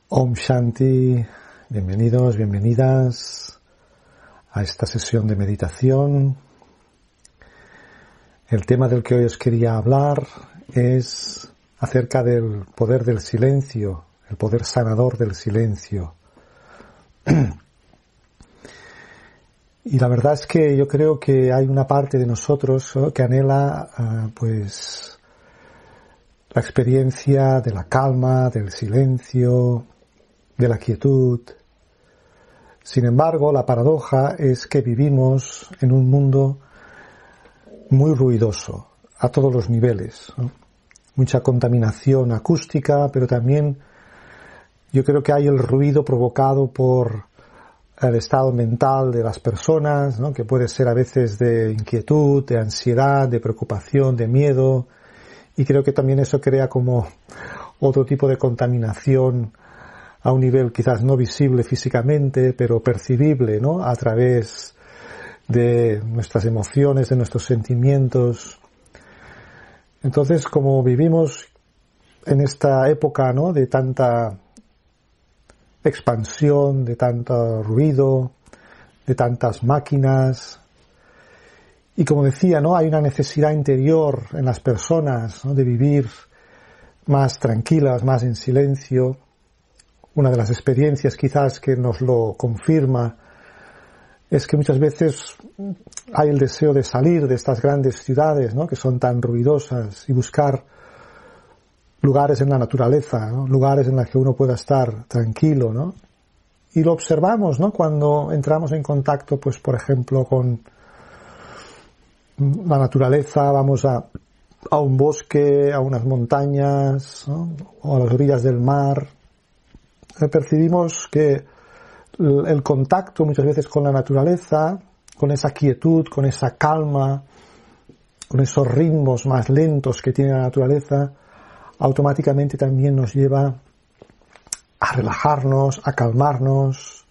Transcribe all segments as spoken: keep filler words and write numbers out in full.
Om Shanti, bienvenidos, bienvenidas a esta sesión de meditación. El tema del que hoy os quería hablar es acerca del poder del silencio, el poder sanador del silencio. Y la verdad es que yo creo que hay una parte de nosotros ¿no? que anhela uh, pues la experiencia de la calma, del silencio, de la quietud. Sin embargo, la paradoja es que vivimos en un mundo muy ruidoso, a todos los niveles, ¿no? Mucha contaminación acústica, pero también yo creo que hay el ruido provocado por el estado mental de las personas, ¿no? Que puede ser a veces de inquietud, de ansiedad, de preocupación, de miedo, y creo que también eso crea como otro tipo de contaminación a un nivel quizás no visible físicamente, pero percibible, ¿no? A través de nuestras emociones, de nuestros sentimientos. Entonces, como vivimos en esta época, ¿no? De tanta expansión, de tanto ruido, de tantas máquinas, y como decía, ¿no? Hay una necesidad interior en las personas, ¿no? De vivir más tranquilas, más en silencio. Una de las experiencias quizás que nos lo confirma es que muchas veces hay el deseo de salir de estas grandes ciudades, ¿no? Que son tan ruidosas, y buscar lugares en la naturaleza, ¿no? Lugares en los que uno pueda estar tranquilo, ¿no? Y lo observamos, ¿no? Cuando entramos en contacto, pues por ejemplo, con la naturaleza, vamos a, a un bosque, a unas montañas, ¿no? O a las orillas del mar. Percibimos que el contacto muchas veces con la naturaleza, con esa quietud, con esa calma, con esos ritmos más lentos que tiene la naturaleza, automáticamente también nos lleva a relajarnos, a calmarnos.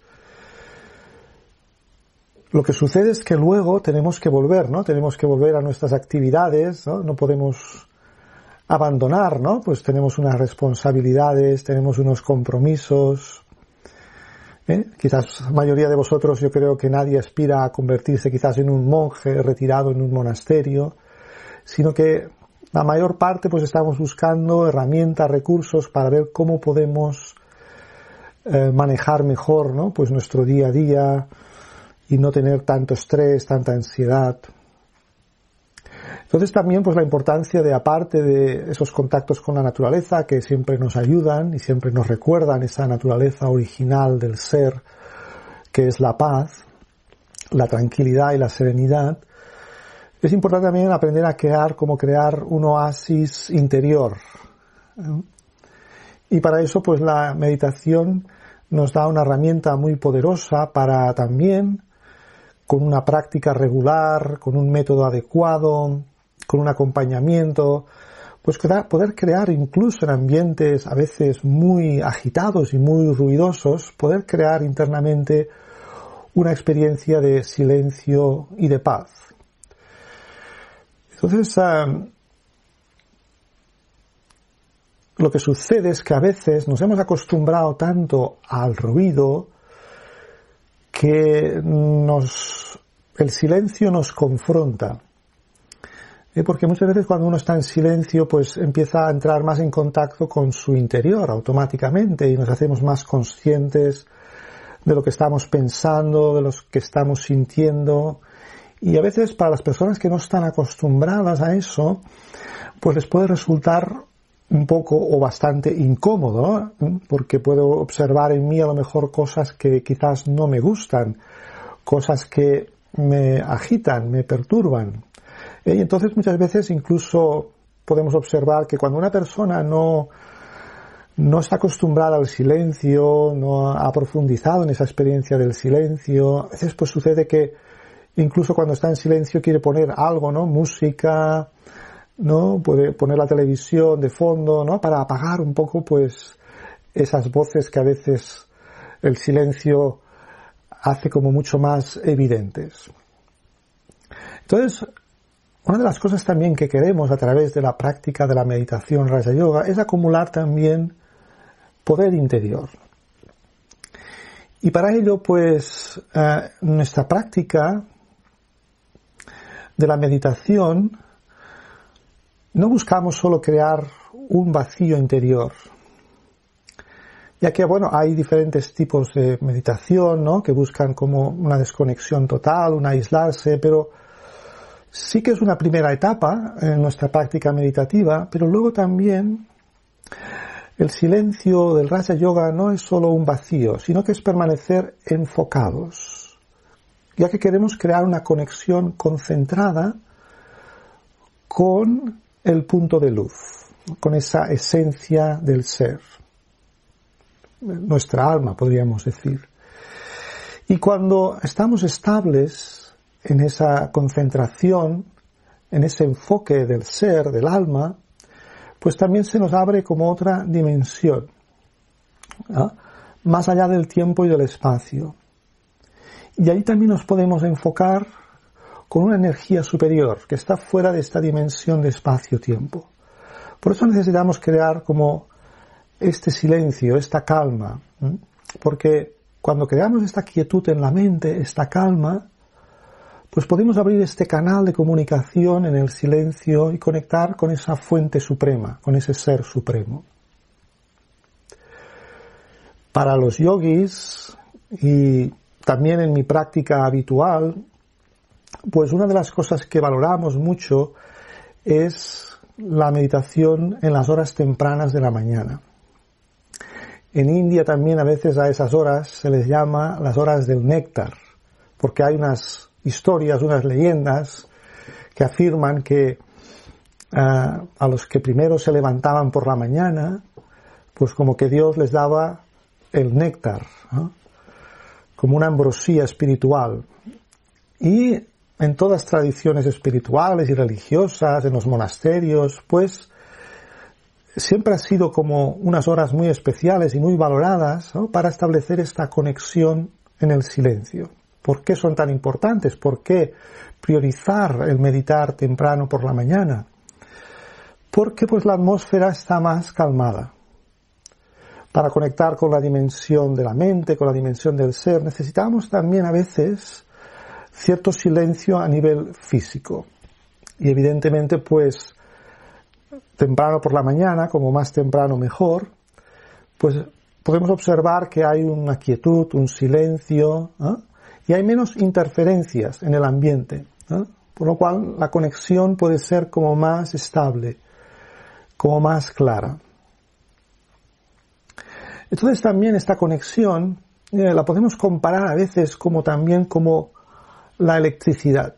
Lo que sucede es que luego tenemos que volver, ¿no? Tenemos que volver a nuestras actividades, ¿no? No podemos abandonar, ¿no? Pues tenemos unas responsabilidades, tenemos unos compromisos. ¿Eh? Quizás la mayoría de vosotros, yo creo que nadie aspira a convertirse quizás en un monje retirado en un monasterio, sino que la mayor parte pues estamos buscando herramientas, recursos para ver cómo podemos eh, manejar mejor, ¿no? Pues nuestro día a día y no tener tanto estrés, tanta ansiedad. Entonces también pues la importancia de, aparte de esos contactos con la naturaleza que siempre nos ayudan y siempre nos recuerdan esa naturaleza original del ser, que es la paz, la tranquilidad y la serenidad, es importante también aprender a crear, como crear un oasis interior. Y para eso pues la meditación nos da una herramienta muy poderosa para también, con una práctica regular, con un método adecuado, con un acompañamiento, pues poder crear incluso en ambientes a veces muy agitados y muy ruidosos, poder crear internamente una experiencia de silencio y de paz. Entonces, uh, lo que sucede es que a veces nos hemos acostumbrado tanto al ruido que nos, el silencio nos confronta. Porque muchas veces cuando uno está en silencio pues empieza a entrar más en contacto con su interior automáticamente y nos hacemos más conscientes de lo que estamos pensando, de lo que estamos sintiendo, y a veces para las personas que no están acostumbradas a eso pues les puede resultar un poco o bastante incómodo, ¿no? Porque puedo observar en mí a lo mejor cosas que quizás no me gustan, cosas que me agitan, me perturban. Y entonces muchas veces incluso podemos observar que cuando una persona no, no está acostumbrada al silencio, no ha profundizado en esa experiencia del silencio, a veces pues sucede que incluso cuando está en silencio quiere poner algo, ¿no? Música, ¿no? Puede poner la televisión de fondo, ¿no? Para apagar un poco pues esas voces que a veces el silencio hace como mucho más evidentes. Entonces, una de las cosas también que queremos a través de la práctica de la meditación Raja Yoga es acumular también poder interior. Y para ello, pues, eh, nuestra práctica de la meditación no buscamos solo crear un vacío interior, ya que, bueno, hay diferentes tipos de meditación, ¿no?, que buscan como una desconexión total, un aislarse, pero sí que es una primera etapa en nuestra práctica meditativa, pero luego también el silencio del Raja Yoga no es solo un vacío, sino que es permanecer enfocados, ya que queremos crear una conexión concentrada con el punto de luz, con esa esencia del ser, nuestra alma, podríamos decir. Y cuando estamos estables en esa concentración, en ese enfoque del ser, del alma, pues también se nos abre como otra dimensión, ¿no?, más allá del tiempo y del espacio. Y ahí también nos podemos enfocar con una energía superior, que está fuera de esta dimensión de espacio-tiempo. Por eso necesitamos crear como este silencio, esta calma, ¿eh? Porque cuando creamos esta quietud en la mente, esta calma, pues podemos abrir este canal de comunicación en el silencio y conectar con esa fuente suprema, con ese ser supremo. Para los yogis, y también en mi práctica habitual, pues una de las cosas que valoramos mucho es la meditación en las horas tempranas de la mañana. En India también a veces a esas horas se les llama las horas del néctar, porque hay unas historias, unas leyendas que afirman que uh, a los que primero se levantaban por la mañana, pues como que Dios les daba el néctar, ¿no?, como una ambrosía espiritual. Y en todas tradiciones espirituales y religiosas, en los monasterios, pues siempre ha sido como unas horas muy especiales y muy valoradas, ¿no?, para establecer esta conexión en el silencio. ¿Por qué son tan importantes? ¿Por qué priorizar el meditar temprano por la mañana? Porque pues la atmósfera está más calmada. Para conectar con la dimensión de la mente, con la dimensión del ser, necesitamos también a veces cierto silencio a nivel físico. Y evidentemente, pues, temprano por la mañana, como más temprano mejor, pues podemos observar que hay una quietud, un silencio, ¿eh?, y hay menos interferencias en el ambiente, ¿eh?, por lo cual la conexión puede ser como más estable, como más clara. Entonces también esta conexión eh, la podemos comparar a veces como también como la electricidad,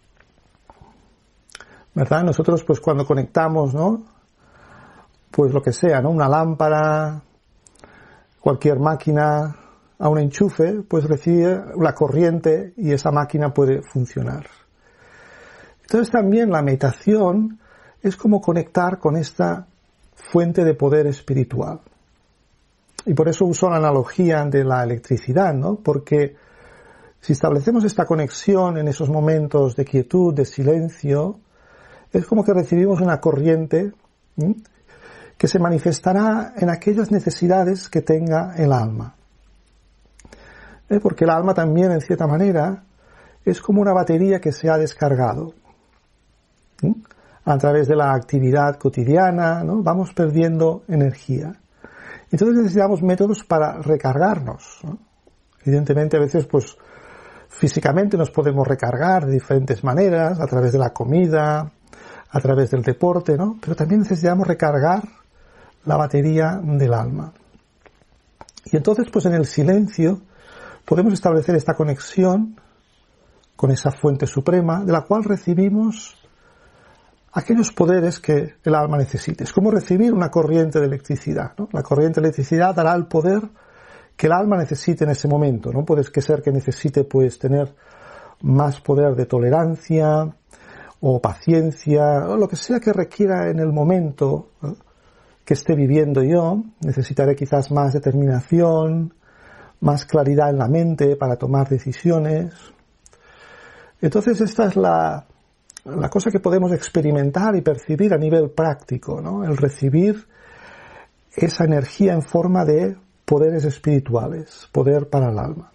¿verdad? Nosotros pues cuando conectamos, ¿no?, pues lo que sea, ¿no?, una lámpara, cualquier máquina a un enchufe, pues recibe la corriente y esa máquina puede funcionar. Entonces también la meditación es como conectar con esta fuente de poder espiritual. Y por eso uso la analogía de la electricidad, ¿no?, porque si establecemos esta conexión en esos momentos de quietud, de silencio, es como que recibimos una corriente, ¿sí?, que se manifestará en aquellas necesidades que tenga el alma. ¿Eh? Porque el alma también, en cierta manera, es como una batería que se ha descargado. ¿Sí? A través de la actividad cotidiana, ¿no?, vamos perdiendo energía. Entonces necesitamos métodos para recargarnos, ¿no? Evidentemente a veces pues físicamente nos podemos recargar de diferentes maneras, a través de la comida, a través del deporte, ¿no? Pero también necesitamos recargar la batería del alma. Y entonces pues en el silencio podemos establecer esta conexión con esa fuente suprema de la cual recibimos aquellos poderes que el alma necesite. Es como recibir una corriente de electricidad, ¿no? La corriente de electricidad dará el poder que el alma necesite en ese momento, ¿no? Puede ser que necesite pues tener más poder de tolerancia o paciencia, o lo que sea que requiera en el momento, ¿no?, que esté viviendo yo. Necesitaré quizás más determinación, más claridad en la mente para tomar decisiones. Entonces esta es la la cosa que podemos experimentar y percibir a nivel práctico, ¿no? El recibir esa energía en forma de poderes espirituales, poder para el alma.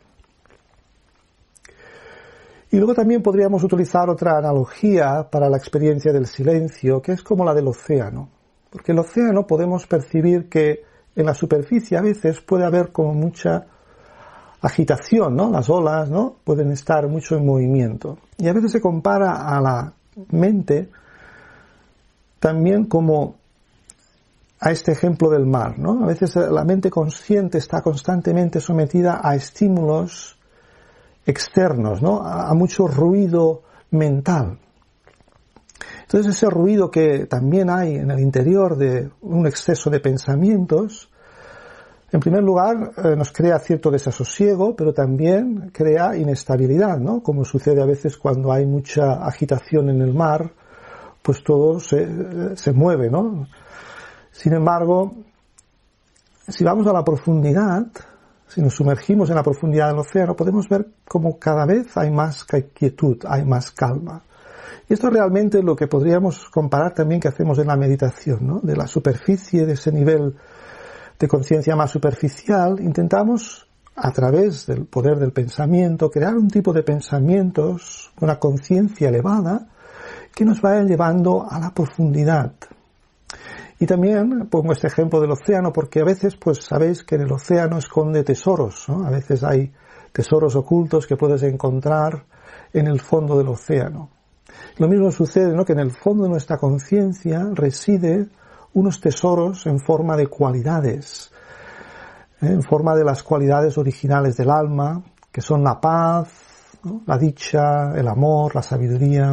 Y luego también podríamos utilizar otra analogía para la experiencia del silencio, que es como la del océano. Porque el océano podemos percibir que en la superficie a veces puede haber como mucha agitación, ¿no? Las olas, ¿no? Pueden estar mucho en movimiento. Y a veces se compara a la mente también como a este ejemplo del mar, ¿no? A veces la mente consciente está constantemente sometida a estímulos externos, ¿no? A, a mucho ruido mental. Entonces ese ruido que también hay en el interior de un exceso de pensamientos, en primer lugar eh, nos crea cierto desasosiego, pero también crea inestabilidad, ¿no? Como sucede a veces cuando hay mucha agitación en el mar, pues todo se, se mueve, ¿no? Sin embargo, si vamos a la profundidad, si nos sumergimos en la profundidad del océano, podemos ver cómo cada vez hay más quietud, hay más calma. Y esto realmente es lo que podríamos comparar también que hacemos en la meditación, ¿no? De la superficie, de ese nivel de conciencia más superficial, intentamos, a través del poder del pensamiento, crear un tipo de pensamientos, una conciencia elevada, que nos vaya llevando a la profundidad. Y también pongo este ejemplo del océano porque a veces, pues sabéis que en el océano esconde tesoros, ¿no? A veces hay tesoros ocultos que puedes encontrar en el fondo del océano. Lo mismo sucede, ¿no? Que en el fondo de nuestra conciencia reside unos tesoros en forma de cualidades, ¿eh? En forma de las cualidades originales del alma, que son la paz, ¿no? La dicha, el amor, la sabiduría.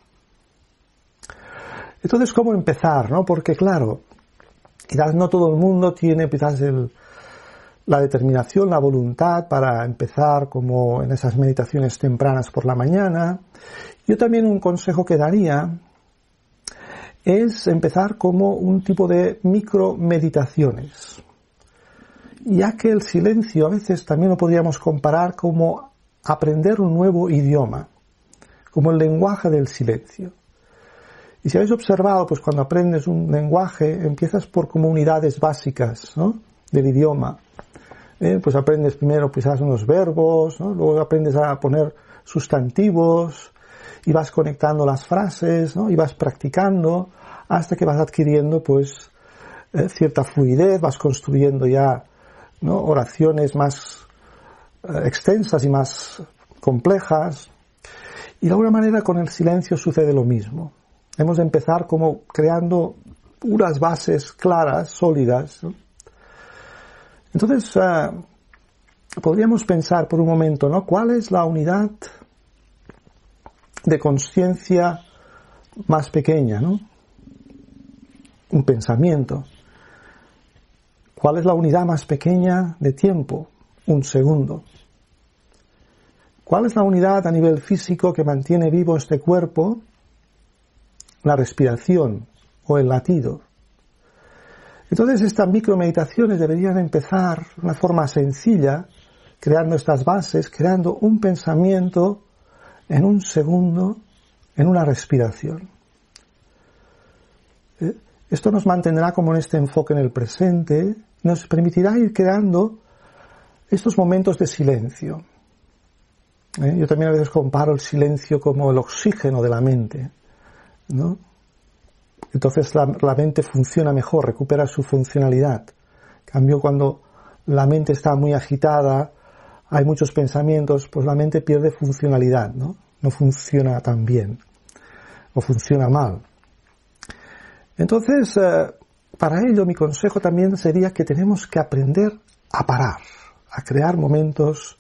Entonces, ¿cómo empezar, no? Porque, claro, quizás no todo el mundo tiene quizás el, la determinación, la voluntad para empezar como en esas meditaciones tempranas por la mañana. Yo también un consejo que daría es empezar como un tipo de micromeditaciones, ya que el silencio a veces también lo podríamos comparar como aprender un nuevo idioma, como el lenguaje del silencio. Y si habéis observado, pues cuando aprendes un lenguaje, empiezas por como unidades básicas, ¿no? Del idioma. ¿Eh? Pues aprendes primero quizás unos verbos, ¿no? Luego aprendes a poner sustantivos, y vas conectando las frases, ¿no? Y vas practicando hasta que vas adquiriendo, pues, eh, cierta fluidez, vas construyendo ya, ¿no? Oraciones más eh, extensas y más complejas. Y de alguna manera con el silencio sucede lo mismo. Hemos de empezar como creando unas bases claras, sólidas, ¿no? Entonces, uh, podríamos pensar por un momento, ¿no? ¿Cuál es la unidad de conciencia más pequeña, ¿no? Un pensamiento. ¿Cuál es la unidad más pequeña de tiempo? Un segundo. ¿Cuál es la unidad a nivel físico que mantiene vivo este cuerpo? La respiración o el latido. Entonces estas micromeditaciones deberían empezar de una forma sencilla, creando estas bases, creando un pensamiento en un segundo, en una respiración. Esto nos mantendrá como en este enfoque en el presente, nos permitirá ir creando estos momentos de silencio. ¿Eh? Yo también a veces comparo el silencio como el oxígeno de la mente, ¿no? Entonces la, la mente funciona mejor, recupera su funcionalidad. En cambio, cuando la mente está muy agitada, hay muchos pensamientos, pues la mente pierde funcionalidad, ¿no? No funciona tan bien, o funciona mal. Entonces, eh, para ello mi consejo también sería que tenemos que aprender a parar, a crear momentos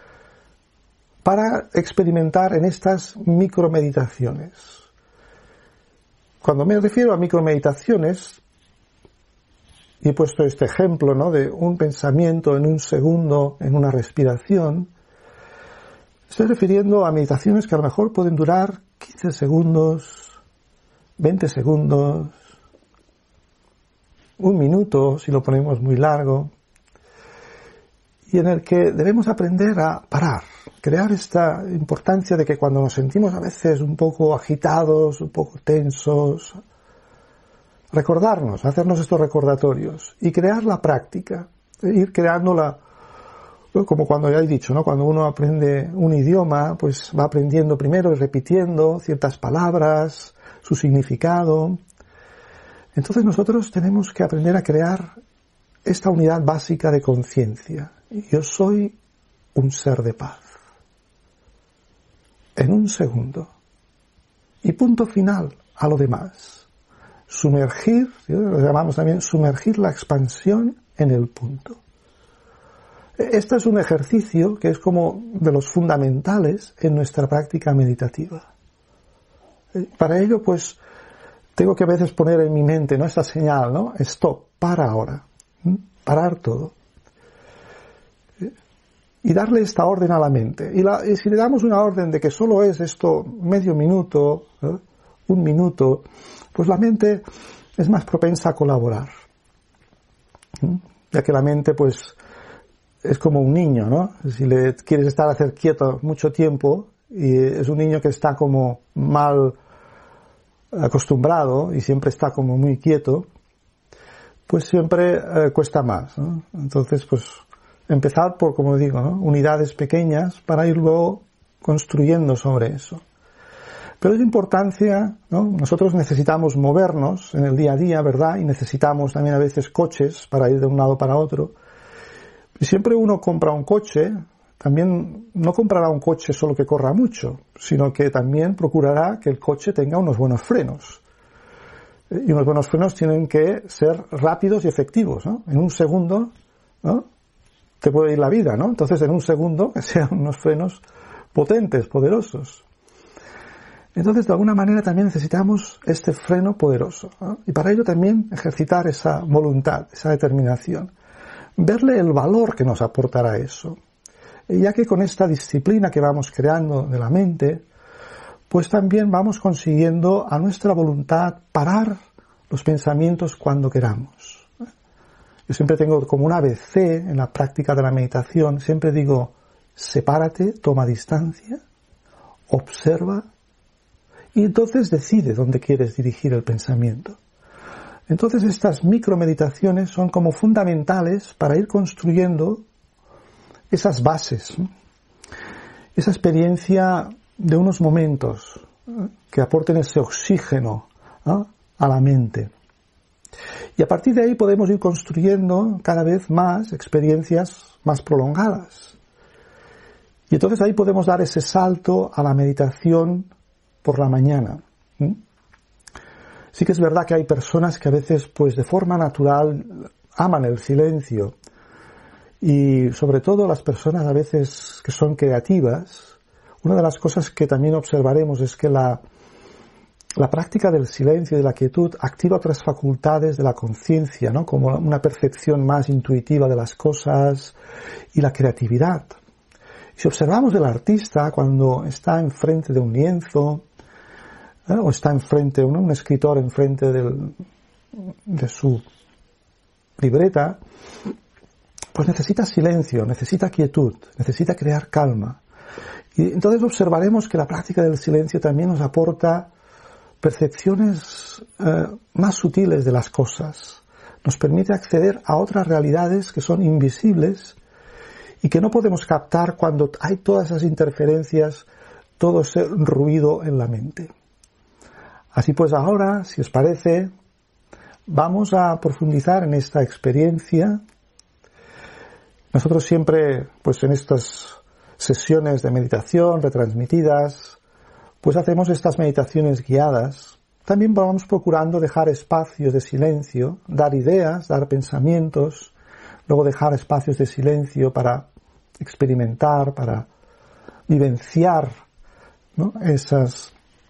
para experimentar en estas micromeditaciones. Cuando me refiero a micromeditaciones, y he puesto este ejemplo, ¿no? De un pensamiento en un segundo, en una respiración, estoy refiriendo a meditaciones que a lo mejor pueden durar quince segundos, veinte segundos, un minuto si lo ponemos muy largo, y en el que debemos aprender a parar, crear esta importancia de que cuando nos sentimos a veces un poco agitados, un poco tensos, recordarnos, hacernos estos recordatorios y crear la práctica. ir creando la, como cuando ya he dicho, ¿no? Cuando uno aprende un idioma, pues va aprendiendo primero y repitiendo ciertas palabras, su significado. Entonces nosotros tenemos que aprender a crear esta unidad básica de conciencia. Yo soy un ser de paz. En un segundo. Y punto final a lo demás. Sumergir, ¿sí? Lo llamamos también sumergir la expansión en el punto. Este es un ejercicio que es como de los fundamentales en nuestra práctica meditativa. Para ello, pues, tengo que a veces poner en mi mente, ¿no?, esta señal, ¿no? Stop, para ahora. ¿Mm? Parar todo. Y darle esta orden a la mente. Y, la, y si le damos una orden de que solo es esto medio minuto, ¿eh? un minuto, pues la mente es más propensa a colaborar. ¿Mm? Ya que la mente, pues, es como un niño, ¿no? Si le quieres estar a hacer quieto mucho tiempo, y es un niño que está como mal acostumbrado y siempre está como muy quieto, pues siempre eh, cuesta más, ¿no? Entonces, pues, empezar por, como digo, ¿no?, unidades pequeñas para ir luego construyendo sobre eso. Pero es importancia, ¿no? Nosotros necesitamos movernos en el día a día, ¿verdad? Y necesitamos también a veces coches para ir de un lado para otro. Y siempre uno compra un coche, también no comprará un coche solo que corra mucho, sino que también procurará que el coche tenga unos buenos frenos. Y unos buenos frenos tienen que ser rápidos y efectivos, ¿no? En un segundo, ¿no?, te puede ir la vida, ¿no? Entonces, en un segundo, que sean unos frenos potentes, poderosos. Entonces, de alguna manera también necesitamos este freno poderoso, ¿no? Y para ello también ejercitar esa voluntad, esa determinación. Verle el valor que nos aportará eso. Y ya que con esta disciplina que vamos creando de la mente, pues también vamos consiguiendo a nuestra voluntad parar los pensamientos cuando queramos. Yo siempre tengo como un A B C en la práctica de la meditación, siempre digo, sepárate, toma distancia, observa, y entonces decide dónde quieres dirigir el pensamiento. Entonces estas micromeditaciones son como fundamentales para ir construyendo esas bases, ¿no?, esa experiencia de unos momentos, ¿no?, que aporten ese oxígeno, ¿no?, a la mente. Y a partir de ahí podemos ir construyendo cada vez más experiencias más prolongadas. Y entonces ahí podemos dar ese salto a la meditación por la mañana. ¿Mm? Sí que es verdad que hay personas que a veces, pues de forma natural, aman el silencio. Y sobre todo las personas a veces que son creativas, una de las cosas que también observaremos es que la La práctica del silencio y de la quietud activa otras facultades de la conciencia, ¿no?, como una percepción más intuitiva de las cosas y la creatividad. Si observamos el artista cuando está enfrente de un lienzo, ¿eh?, o está enfrente, ¿no?, un escritor enfrente del, de su libreta, pues necesita silencio, necesita quietud, necesita crear calma. Y entonces observaremos que la práctica del silencio también nos aporta percepciones eh, más sutiles de las cosas. Nos permite acceder a otras realidades que son invisibles y que no podemos captar cuando hay todas esas interferencias, todo ese ruido en la mente. Así pues ahora, si os parece, vamos a profundizar en esta experiencia. Nosotros siempre, pues en estas sesiones de meditación retransmitidas, pues hacemos estas meditaciones guiadas. También vamos procurando dejar espacios de silencio, dar ideas, dar pensamientos, luego dejar espacios de silencio para experimentar, para vivenciar, ¿no?, esas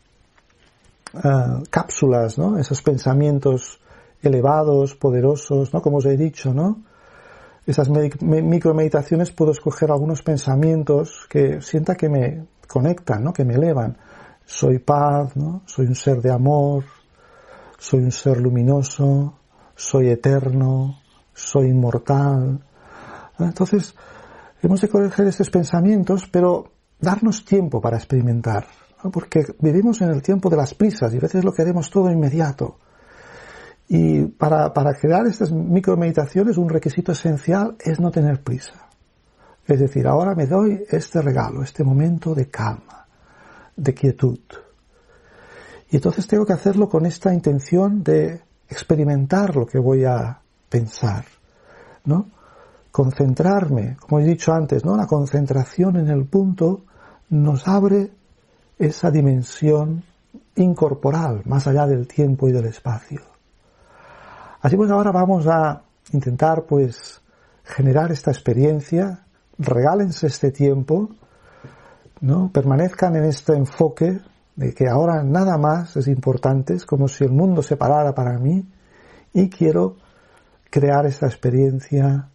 uh, cápsulas, ¿no?, esos pensamientos elevados, poderosos, ¿no?, como os he dicho, ¿no? Esas micromeditaciones puedo escoger algunos pensamientos que sienta que me conectan, ¿no?, que me elevan. Soy paz, ¿no?, soy un ser de amor, soy un ser luminoso, soy eterno, soy inmortal. Entonces, hemos de coger estos pensamientos, pero darnos tiempo para experimentar, ¿no?, porque vivimos en el tiempo de las prisas y a veces lo queremos todo inmediato. Y para, para crear estas micromeditaciones un requisito esencial es no tener prisa. Es decir, ahora me doy este regalo, este momento de calma, de quietud. Y entonces tengo que hacerlo con esta intención de experimentar lo que voy a pensar, ¿no? Concentrarme, como he dicho antes, ¿no? La concentración en el punto nos abre esa dimensión incorporal, más allá del tiempo y del espacio. Así pues ahora vamos a intentar pues generar esta experiencia, regálense este tiempo, ¿no? Permanezcan en este enfoque de que ahora nada más es importante, es como si el mundo se parara para mí y quiero crear esta experiencia.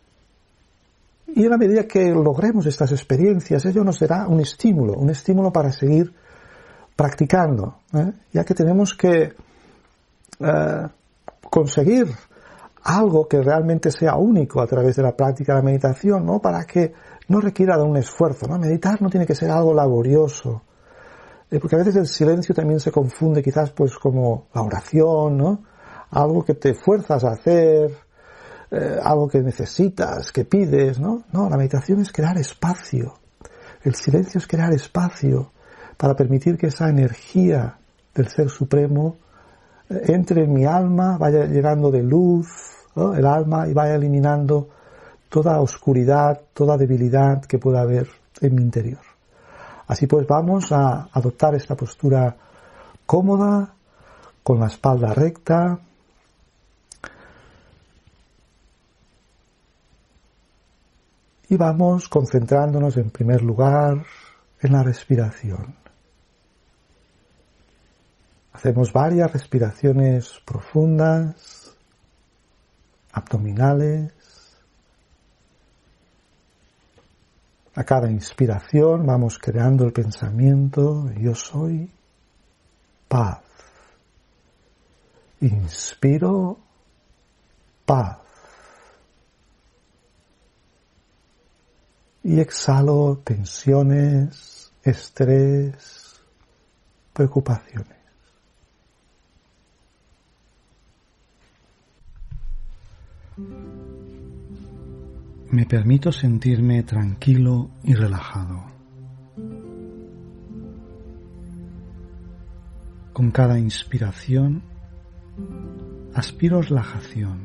Y en la medida que logremos estas experiencias, ello nos será un estímulo, un estímulo para seguir practicando, ¿eh? Ya que tenemos que eh, conseguir algo que realmente sea único a través de la práctica de la meditación, ¿no? Para que no requiera de un esfuerzo, ¿no? Meditar no tiene que ser algo laborioso, eh, porque a veces el silencio también se confunde quizás pues como la oración, ¿no? Algo que te fuerzas a hacer, eh, algo que necesitas, que pides, ¿no? No, la meditación es crear espacio. El silencio es crear espacio para permitir que esa energía del Ser Supremo eh, entre en mi alma, vaya llenando de luz, ¿no? El alma y vaya eliminando toda oscuridad, toda debilidad que pueda haber en mi interior. Así pues vamos a adoptar esta postura cómoda, con la espalda recta, y vamos concentrándonos en primer lugar en la respiración. Hacemos varias respiraciones profundas, abdominales. A cada inspiración vamos creando el pensamiento, yo soy paz. Inspiro, paz. Y exhalo tensiones, estrés, preocupaciones. Me permito sentirme tranquilo y relajado. Con cada inspiración, aspiro relajación.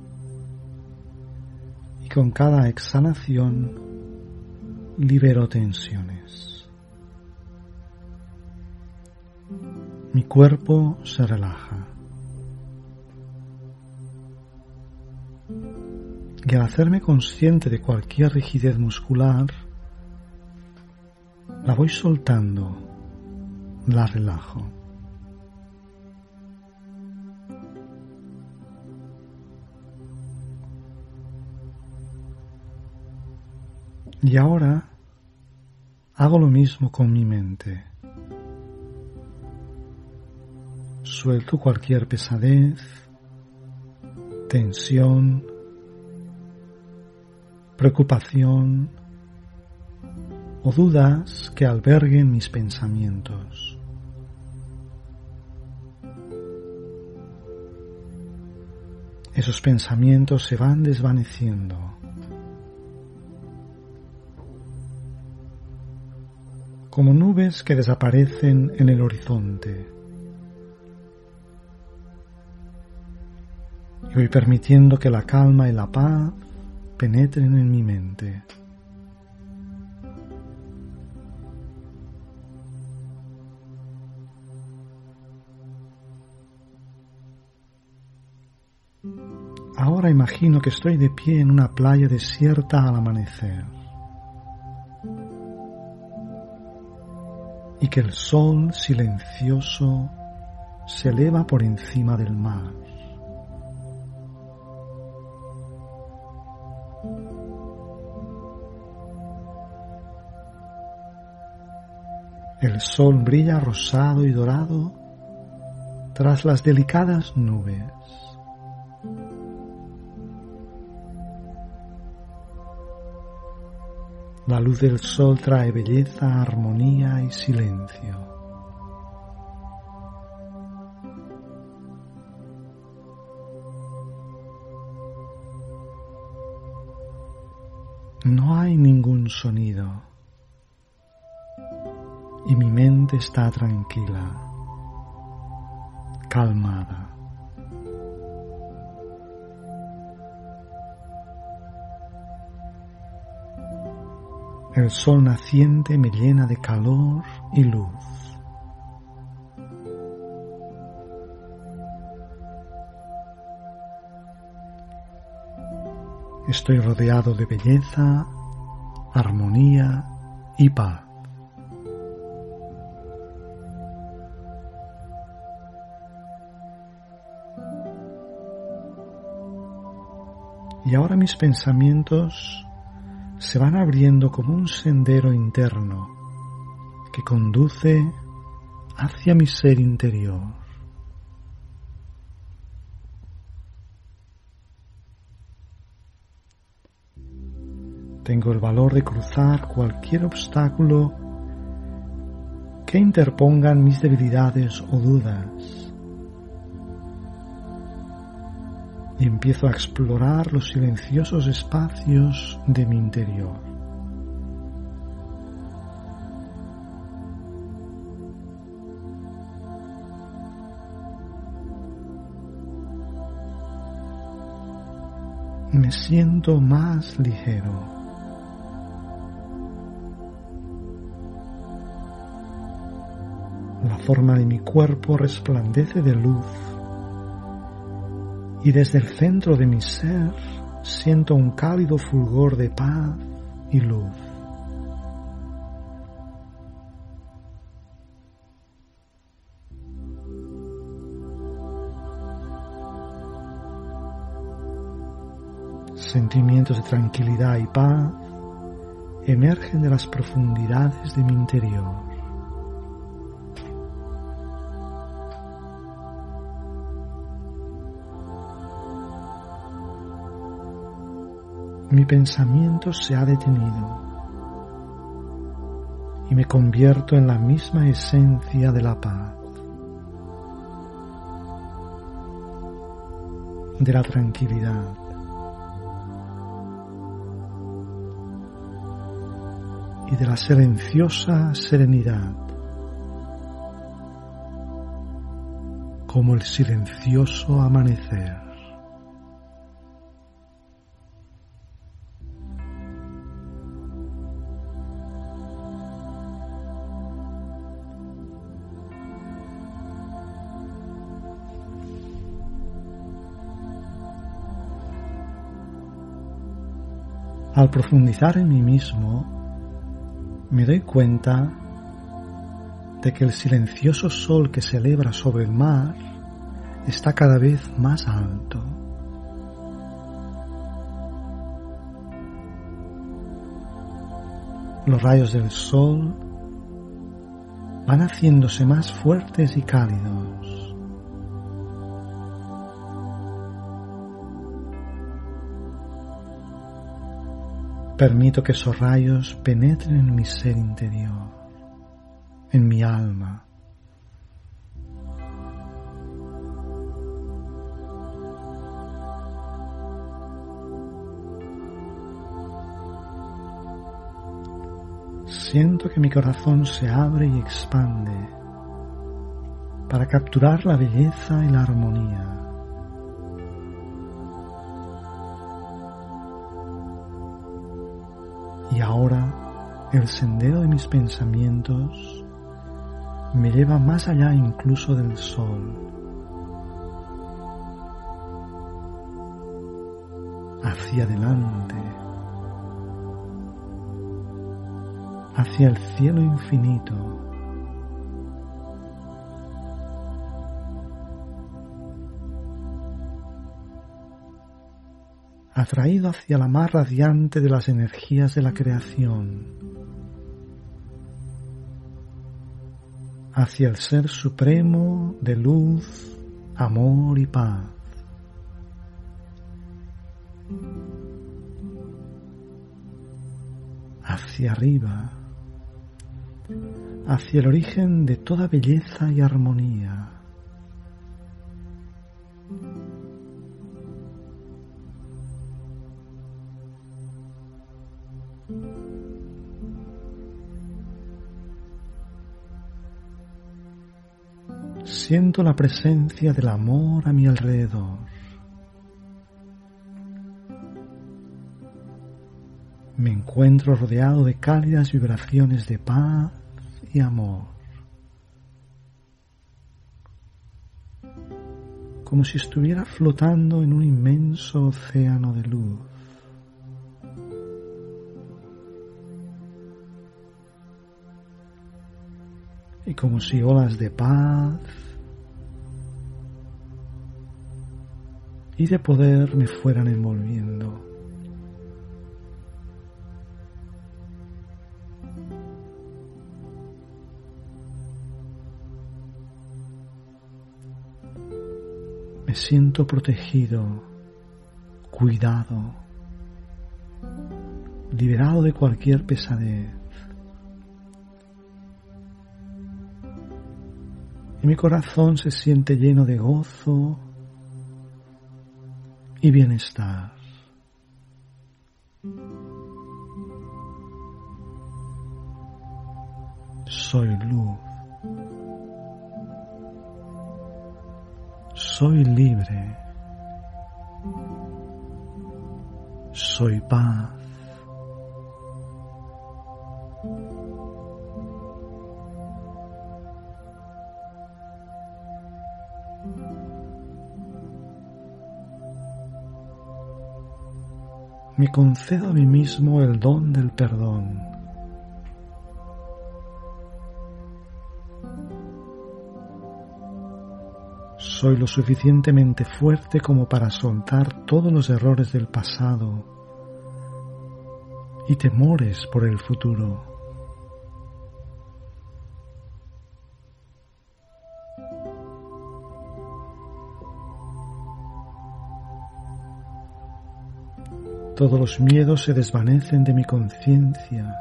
Y con cada exhalación, libero tensiones. Mi cuerpo se relaja. Y al hacerme consciente de cualquier rigidez muscular, la voy soltando, la relajo. Y ahora hago lo mismo con mi mente. Suelto cualquier pesadez, tensión, preocupación o dudas que alberguen mis pensamientos. Esos pensamientos se van desvaneciendo. Como nubes que desaparecen en el horizonte. Y voy permitiendo que la calma y la paz penetren en mi mente. Ahora imagino que estoy de pie en una playa desierta al amanecer y que el sol silencioso se eleva por encima del mar. El sol brilla rosado y dorado tras las delicadas nubes. La luz del sol trae belleza, armonía y silencio. No hay ningún sonido y mi mente está tranquila, calmada. El sol naciente me llena de calor y luz. Estoy rodeado de belleza, armonía y paz. Y ahora mis pensamientos se van abriendo como un sendero interno que conduce hacia mi ser interior. Tengo el valor de cruzar cualquier obstáculo que interpongan mis debilidades o dudas y empiezo a explorar los silenciosos espacios de mi interior. Me siento más ligero. La forma de mi cuerpo resplandece de luz y desde el centro de mi ser siento un cálido fulgor de paz y luz. Sentimientos de tranquilidad y paz emergen de las profundidades de mi interior. Mi pensamiento se ha detenido y me convierto en la misma esencia de la paz, de la tranquilidad, y de la silenciosa serenidad, como el silencioso amanecer. Al profundizar en mí mismo, me doy cuenta de que el silencioso sol que se eleva sobre el mar está cada vez más alto. Los rayos del sol van haciéndose más fuertes y cálidos. Permito que esos rayos penetren en mi ser interior, en mi alma. Siento que mi corazón se abre y expande para capturar la belleza y la armonía. Y ahora el sendero de mis pensamientos me lleva más allá incluso del sol, hacia adelante, hacia el cielo infinito. Atraído hacia la más radiante de las energías de la creación, hacia el Ser Supremo de luz, amor y paz. Hacia arriba, hacia el origen de toda belleza y armonía. Siento la presencia del amor a mi alrededor. Me encuentro rodeado de cálidas vibraciones de paz y amor, como si estuviera flotando en un inmenso océano de luz. Y como si olas de paz y de poder me fueran envolviendo. Me siento protegido, cuidado, liberado de cualquier pesadez. Y mi corazón se siente lleno de gozo y bienestar. Soy luz. Soy libre. Soy paz. Me concedo a mí mismo el don del perdón. Soy lo suficientemente fuerte como para soltar todos los errores del pasado y temores por el futuro. Todos los miedos se desvanecen de mi conciencia,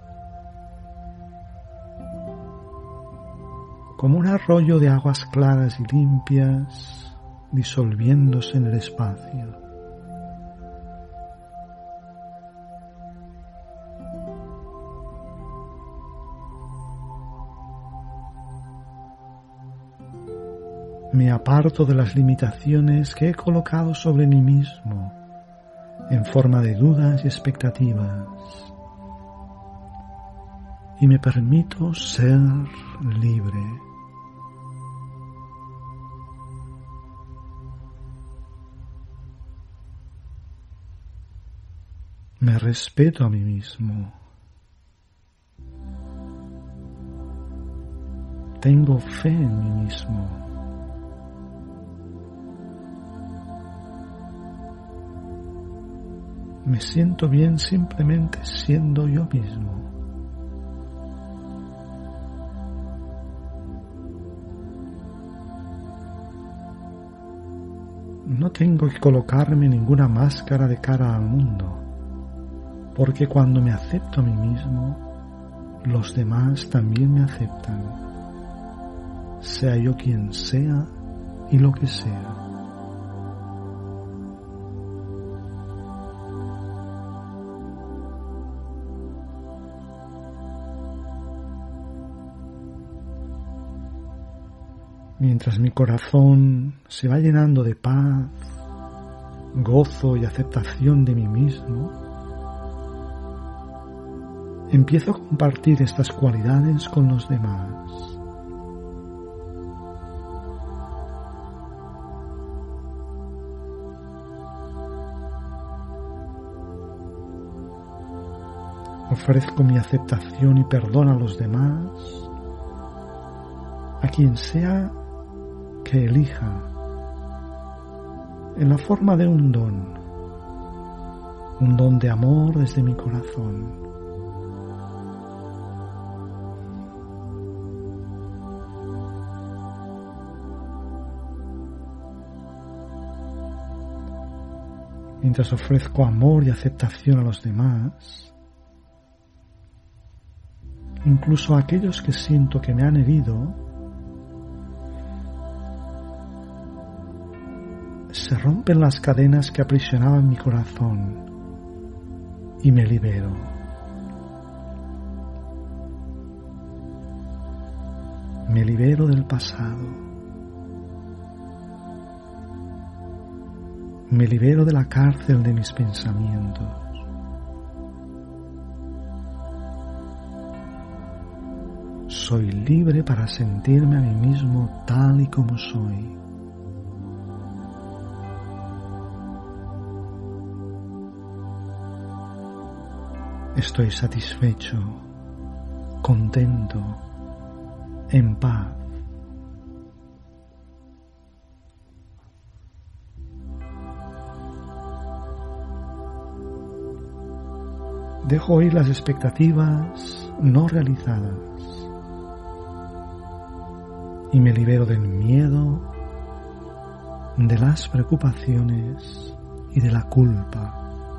como un arroyo de aguas claras y limpias disolviéndose en el espacio. Me aparto de las limitaciones que he colocado sobre mí mismo en forma de dudas y expectativas, y me permito ser libre. Me respeto a mí mismo. Tengo fe en mí mismo. Me siento bien simplemente siendo yo mismo. No tengo que colocarme ninguna máscara de cara al mundo, porque cuando me acepto a mí mismo, los demás también me aceptan, sea yo quien sea y lo que sea. Mientras mi corazón se va llenando de paz, gozo y aceptación de mí mismo, empiezo a compartir estas cualidades con los demás. Ofrezco mi aceptación y perdón a los demás, a quien sea que elija, en la forma de un don, un don de amor desde mi corazón. Mientras ofrezco amor y aceptación a los demás, incluso a aquellos que siento que me han herido, se rompen las cadenas que aprisionaban mi corazón y me libero. Me libero del pasado. me libero de la cárcel de mis pensamientos. Soy libre para sentirme a mí mismo tal y como soy. Estoy satisfecho, contento, en paz. Dejo ir las expectativas no realizadas y me libero del miedo, de las preocupaciones y de la culpa.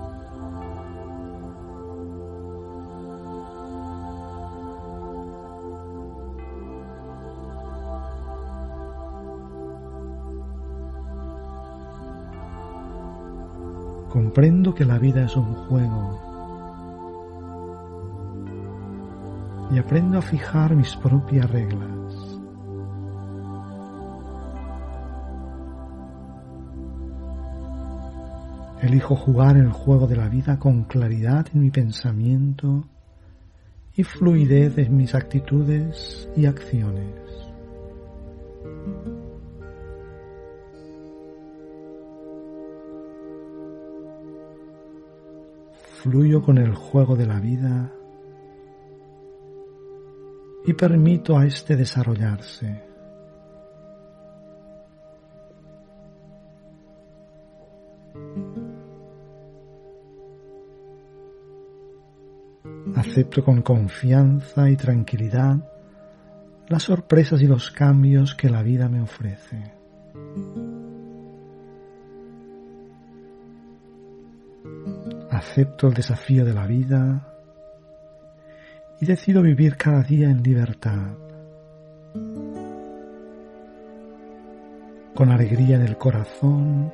Comprendo que la vida es un juego y aprendo a fijar mis propias reglas. Elijo jugar el juego de la vida con claridad en mi pensamiento y fluidez en mis actitudes y acciones. Fluyo con el juego de la vida y permito a este desarrollarse. Acepto con confianza y tranquilidad las sorpresas y los cambios que la vida me ofrece. Acepto el desafío de la vida y decido vivir cada día en libertad, con alegría en el corazón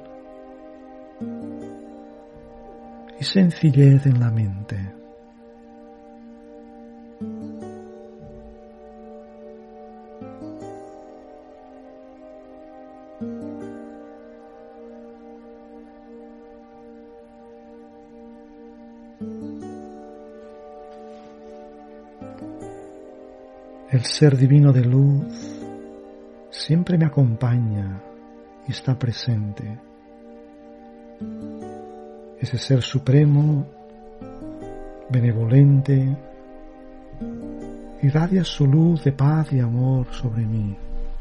y sencillez en la mente. El ser divino de luz siempre me acompaña y está presente. Ese ser supremo, benevolente, irradia su luz de paz y amor sobre mí.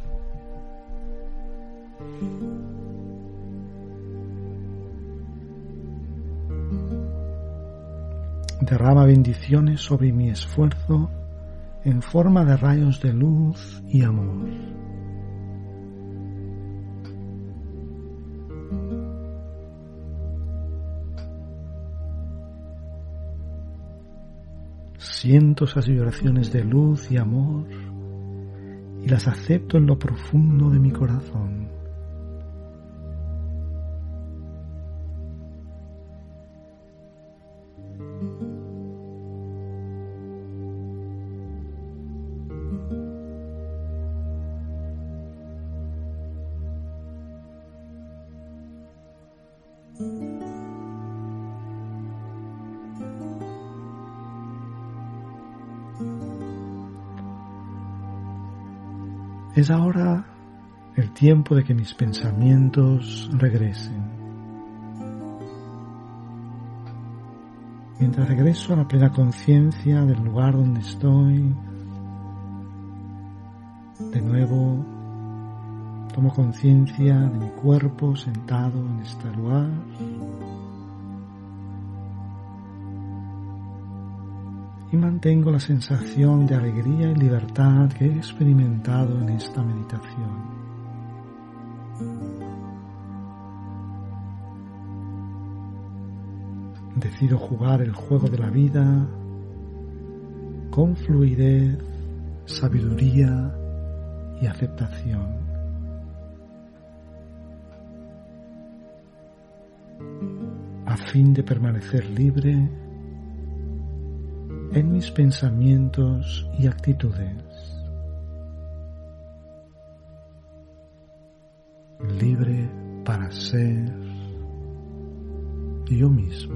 Derrama bendiciones sobre mi esfuerzo en forma de rayos de luz y amor. Siento esas vibraciones de luz y amor y las acepto en lo profundo de mi corazón. Es ahora el tiempo de que mis pensamientos regresen. Mientras regreso a la plena conciencia del lugar donde estoy, de nuevo tomo conciencia de mi cuerpo sentado en este lugar. Y mantengo la sensación de alegría y libertad que he experimentado en esta meditación. Decido jugar el juego de la vida con fluidez, sabiduría y aceptación. A fin de permanecer libre en mis pensamientos y actitudes, libre para ser yo mismo.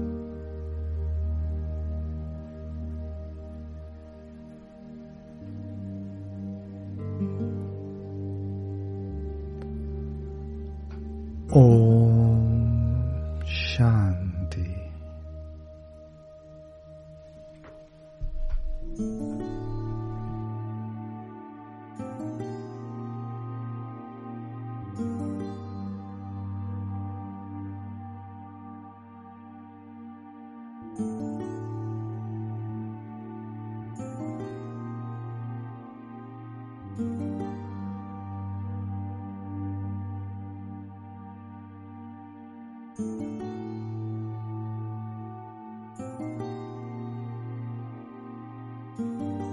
Om Shanti.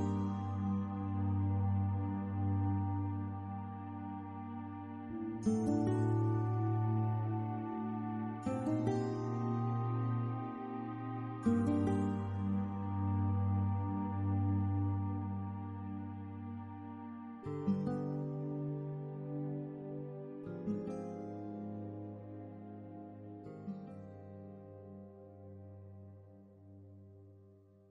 Thank you.